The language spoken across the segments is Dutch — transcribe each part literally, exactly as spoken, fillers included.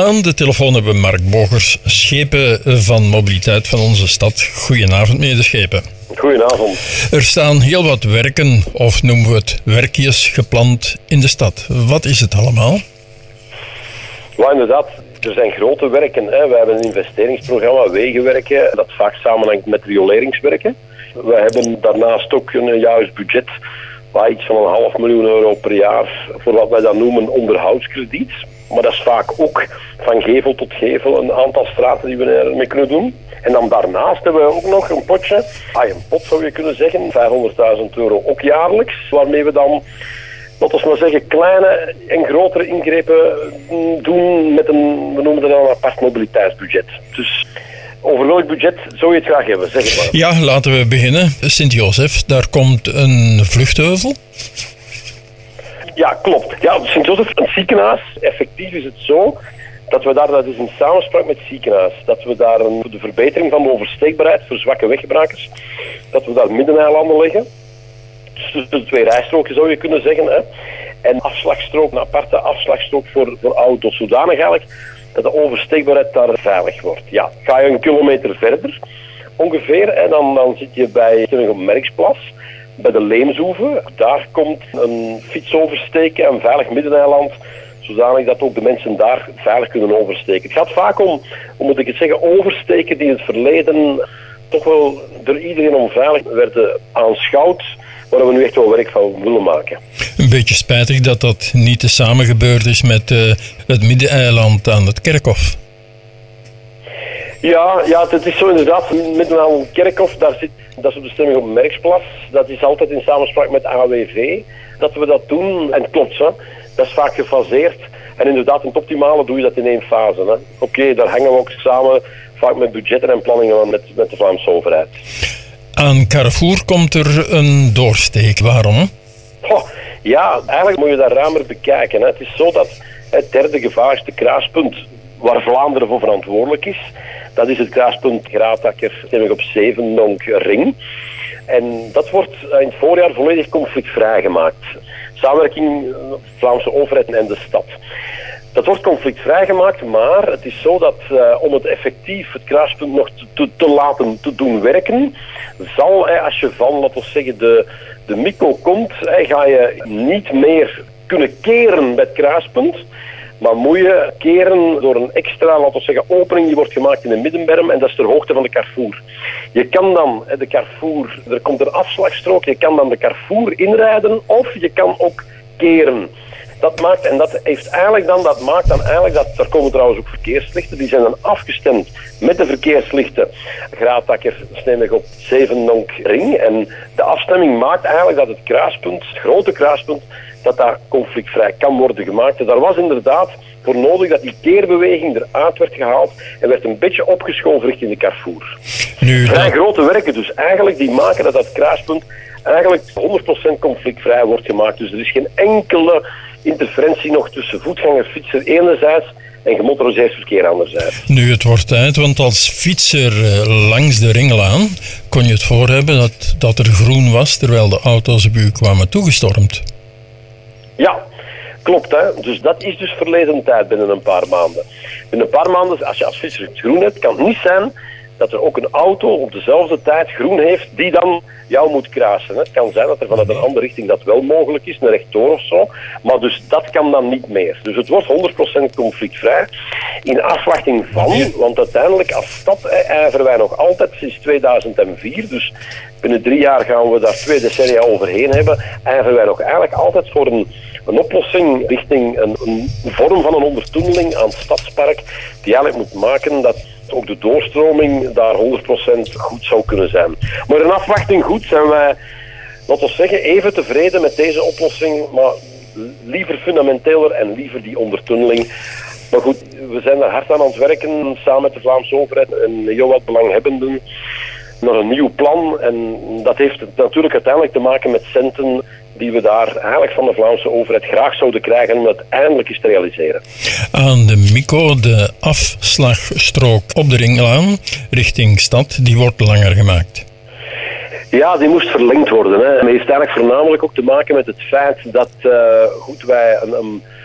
Aan de telefoon hebben we Mark Bogers, schepen van mobiliteit van onze stad. Goedenavond, meneer de Schepen. Goedenavond. Er staan heel wat werken, of noemen we het werkjes, gepland in de stad. Wat is het allemaal? Ja, inderdaad. Er zijn grote werken. Hè. We hebben een investeringsprogramma, wegenwerken, dat vaak samenhangt met rioleringswerken. We hebben daarnaast ook een jaarlijks budget waar iets van een half miljoen euro per jaar voor wat wij dan noemen onderhoudskrediet. Maar dat is vaak ook van gevel tot gevel een aantal straten die we ermee kunnen doen. En dan daarnaast hebben we ook nog een potje, ah, een pot zou je kunnen zeggen, vijfhonderdduizend euro ook jaarlijks, waarmee we dan, laten we maar zeggen, kleine en grotere ingrepen doen met een, we noemen dat dan een apart mobiliteitsbudget. Dus over welk budget zou je het graag hebben, zeg het maar. Ja, laten we beginnen. Sint-Josef, daar komt een vluchtheuvel. Ja, klopt. Ja, Sint-Josef, een ziekenhuis. Effectief is het zo dat we daar, dat is in samenspraak met het ziekenhuis, dat we daar een, de verbetering van de oversteekbaarheid voor zwakke weggebruikers, dat we daar middeneilanden leggen. Dus tussen de twee rijstroken zou je kunnen zeggen. Hè. En afslagstrook, een aparte afslagstrook voor, voor auto's, zodanig eigenlijk dat de oversteekbaarheid daar veilig wordt. Ja, ga je een kilometer verder ongeveer en dan, dan zit je bij op Merksplas, bij de Leemshoeve. Daar komt een fiets oversteken, een veilig middeneiland, zodanig dat ook de mensen daar veilig kunnen oversteken. Het gaat vaak om, hoe moet ik het zeggen, oversteken die in het verleden toch wel door iedereen onveilig werden aanschouwd, waar we nu echt wel werk van willen maken. Een beetje spijtig dat dat niet tezamen gebeurd is met uh, het middeneiland aan het Kerkhof. Ja, ja, het is zo inderdaad. Middeneiland Kerkhof, daar zit, dat is op de stemming op Merksplas. Dat is altijd in samenspraak met A W V dat we dat doen. En klopt, hè. Dat is vaak gefaseerd. En inderdaad, in het optimale doe je dat in één fase. Oké, okay, daar hangen we ook samen vaak met budgetten en planningen met, met de Vlaamse overheid. Aan Carrefour komt er een doorsteek. Waarom? Oh, ja, eigenlijk moet je dat ruimer bekijken. Hè. Het is zo dat het derde gevaarlijkste kruispunt waar Vlaanderen voor verantwoordelijk is, dat is het kruispunt Graatakker op Zevenonk Ring. En dat wordt in het voorjaar volledig conflictvrij gemaakt. Samenwerking Vlaamse overheid en de stad. Dat wordt conflictvrij gemaakt, maar het is zo dat uh, om het effectief, het kruispunt nog te, te, te laten te doen werken, zal, eh, als je van, laten we zeggen, de, de Mico komt, eh, ga je niet meer kunnen keren bij het kruispunt, maar moet je keren door een extra, laten we zeggen, opening die wordt gemaakt in de middenberm en dat is ter hoogte van de Carrefour. Je kan dan eh, de Carrefour, er komt een afslagstrook, je kan dan de Carrefour inrijden of je kan ook keren. Dat maakt, en dat heeft eigenlijk dan, dat maakt dan eigenlijk, dat, daar komen trouwens ook verkeerslichten, die zijn dan afgestemd met de verkeerslichten Graatakker, Steenweg op Zevenonk Ring. En de afstemming maakt eigenlijk dat het kruispunt, het grote kruispunt, dat daar conflictvrij kan worden gemaakt. En daar was inderdaad voor nodig dat die keerbeweging eruit werd gehaald en werd een beetje opgeschoven richting de Carrefour. Nu, Vrij dat... grote werken dus eigenlijk, die maken dat dat kruispunt eigenlijk honderd procent conflictvrij wordt gemaakt. Dus er is geen enkele interferentie nog tussen voetganger, fietser enerzijds en gemotoriseerd verkeer anderzijds. Nu, het wordt tijd, want als fietser langs de Ringlaan kon je het voor hebben dat, dat er groen was terwijl de auto's op u kwamen toegestormd. Ja, klopt. Hè. Dus dat is dus verleden tijd binnen een paar maanden. Binnen een paar maanden, als je als fietser het groen hebt, kan het niet zijn dat er ook een auto op dezelfde tijd groen heeft die dan jou moet kruisen. Het kan zijn dat er vanuit een andere richting dat wel mogelijk is, een rechtdoor of zo, maar dus dat kan dan niet meer. Dus het wordt honderd procent conflictvrij in afwachting van, want uiteindelijk als stad ijveren wij nog altijd sinds tweeduizend vier, dus binnen drie jaar gaan we daar twee decennia overheen hebben, ijveren wij nog eigenlijk altijd voor een, een oplossing richting een, een vorm van een ondertunneling aan het stadspark, die eigenlijk moet maken dat ook de doorstroming daar honderd procent goed zou kunnen zijn. Maar in afwachting goed zijn wij, laten we zeggen, even tevreden met deze oplossing, maar liever fundamenteler en liever die ondertunneling. Maar goed, we zijn daar hard aan aan het werken, samen met de Vlaamse overheid en heel wat belanghebbenden, naar een nieuw plan. En dat heeft natuurlijk uiteindelijk te maken met centen die we daar eigenlijk van de Vlaamse overheid graag zouden krijgen om het eindelijk eens te realiseren. Aan de Mico, de afslagstrook op de Ringlaan richting stad, die wordt langer gemaakt. Ja, die moest verlengd worden. Hè. Het heeft eigenlijk voornamelijk ook te maken met het feit dat uh, goed, wij een, een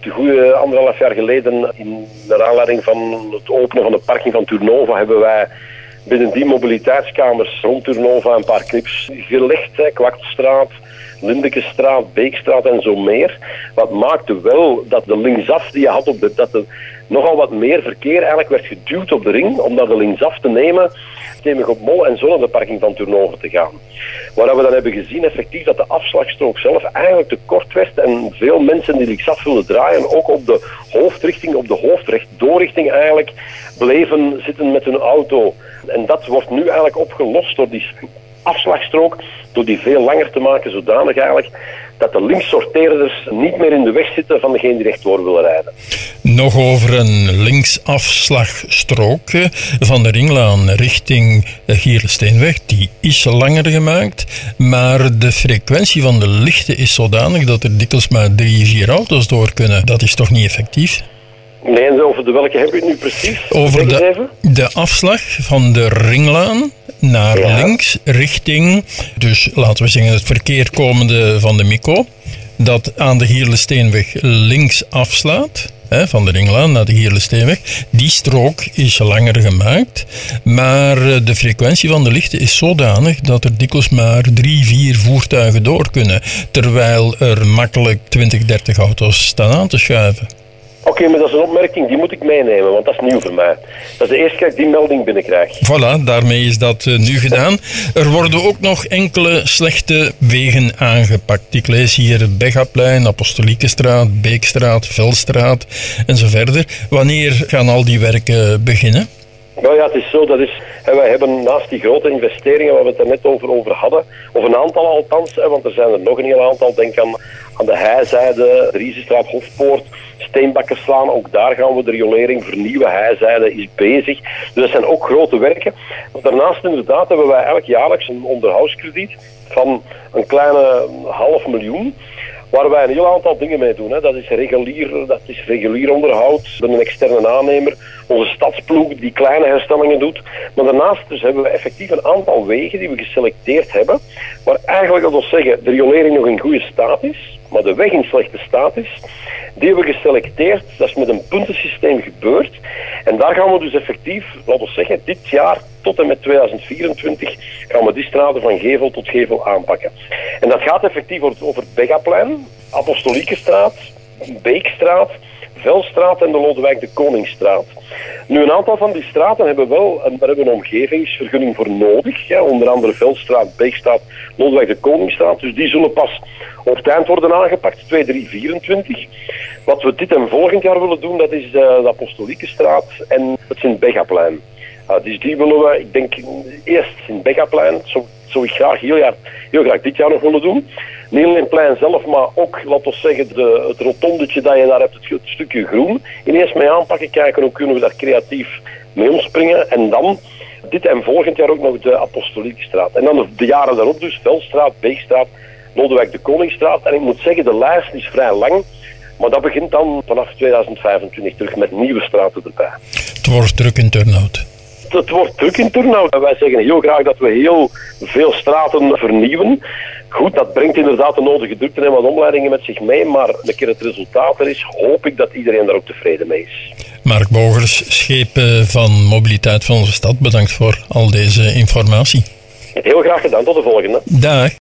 De goede anderhalf jaar geleden, in de aanleiding van het openen van de parking van Turnova, hebben wij binnen die mobiliteitskamers rond Turnova een paar clips gelegd. Hè. Kwakstraat, Lindekestraat, Beekstraat en zo meer. Wat maakte wel dat de linksaf die je had op de... dat er nogal wat meer verkeer eigenlijk werd geduwd op de ring om dat de linksaf te nemen, stevig op Mol en zo naar de parking van Turnova te gaan. Waar we dan hebben gezien effectief dat de afslagstrook zelf eigenlijk te kort werd en veel mensen die linksaf wilden draaien ook op de hoofdrichting, op de hoofdrechtdoorrichting eigenlijk bleven zitten met hun auto. En dat wordt nu eigenlijk opgelost door die afslagstrook, door die veel langer te maken, zodanig eigenlijk dat de linkssorteerders niet meer in de weg zitten van degene die rechtdoor willen rijden. Nog over een linksafslagstrook van de Ringlaan richting Gierle-Steenweg. Die is langer gemaakt, maar de frequentie van de lichten is zodanig dat er dikwijls maar drie, vier auto's door kunnen. Dat is toch niet effectief? Nee, over de welke heb je het nu precies? Over de, de afslag van de Ringlaan naar ja. links richting, dus laten we zeggen het verkeer komende van de Mico, dat aan de Gierle-Steenweg links afslaat, hè, van de Ringlaan naar de Gierle-Steenweg. Die strook is langer gemaakt, maar de frequentie van de lichten is zodanig dat er dikwijls maar drie, vier voertuigen door kunnen, terwijl er makkelijk twintig, dertig auto's staan aan te schuiven. Oké, okay, maar dat is een opmerking, die moet ik meenemen, want dat is nieuw voor mij. Dat is de eerste keer dat ik die melding binnenkrijg. Voilà, daarmee is dat uh, nu gedaan. Er worden ook nog enkele slechte wegen aangepakt. Ik lees hier Begaplein, Apostoliekestraat, Beekstraat, Velstraat en zo verder. Wanneer gaan al die werken beginnen? Nou ja, het is zo, dat is, hè, wij hebben naast die grote investeringen waar we het er net over, over hadden, of een aantal althans, hè, want er zijn er nog een heel aantal, denk aan, aan de Heizijde, de Riezenstraat, Hofpoort, Steenbakkerslaan, ook daar gaan we de riolering vernieuwen. Heizijde is bezig. Dus dat zijn ook grote werken. Daarnaast inderdaad hebben wij elk jaarlijks een onderhoudskrediet van een kleine half miljoen, waar wij een heel aantal dingen mee doen. Hè. Dat is regulier, dat is regulier onderhoud, met een externe aannemer, onze stadsploeg die kleine herstellingen doet. Maar daarnaast dus hebben we effectief een aantal wegen die we geselecteerd hebben, waar eigenlijk, dat wil zeggen, de riolering nog in goede staat is, maar de weg in slechte staat is. Die hebben we geselecteerd, dat is met een puntensysteem gebeurd. En daar gaan we dus effectief, laten we zeggen, dit jaar tot en met tweeduizend vierentwintig gaan we die straten van gevel tot gevel aanpakken. En dat gaat effectief over het Begaplein, Apostoliekestraat, Beekstraat, Velstraat en de Lodewijk de Koningsstraat. Nu, een aantal van die straten hebben wel een, daar hebben we een omgevingsvergunning voor nodig. Ja, onder andere Velstraat, Beekstraat, Lodewijk de Koningsstraat. Dus die zullen pas op het eind worden aangepakt, twee drie vierentwintig. Wat we dit en volgend jaar willen doen, dat is de, de Apostoliekestraat en het Sint-Begaplein. Uh, dus die willen we, ik denk, eerst Sint-Begaplein, zo zou ik graag heel, jaar, heel graag dit jaar nog willen doen. Niet alleen het plein zelf, maar ook, laten we zeggen, de, het rotondetje dat je daar hebt, het, het stukje groen, ineens mee aanpakken, kijken hoe kunnen we daar creatief mee omspringen. En dan, dit en volgend jaar ook nog de Apostoliekestraat. En dan de, de jaren daarop dus, Velstraat, Beekstraat, Lodewijk de Koningsstraat. En ik moet zeggen, de lijst is vrij lang, maar dat begint dan vanaf tweeduizend vijfentwintig terug met nieuwe straten erbij. Het wordt druk in Turnhout. Het wordt druk in Turnhout. Wij zeggen heel graag dat we heel veel straten vernieuwen. Goed, dat brengt inderdaad de nodige drukte en wat omleidingen met zich mee, maar een keer het resultaat er is, hoop ik dat iedereen daar ook tevreden mee is. Mark Bogers, schepen van Mobiliteit van onze stad, bedankt voor al deze informatie. Heel graag gedaan, tot de volgende. Dag.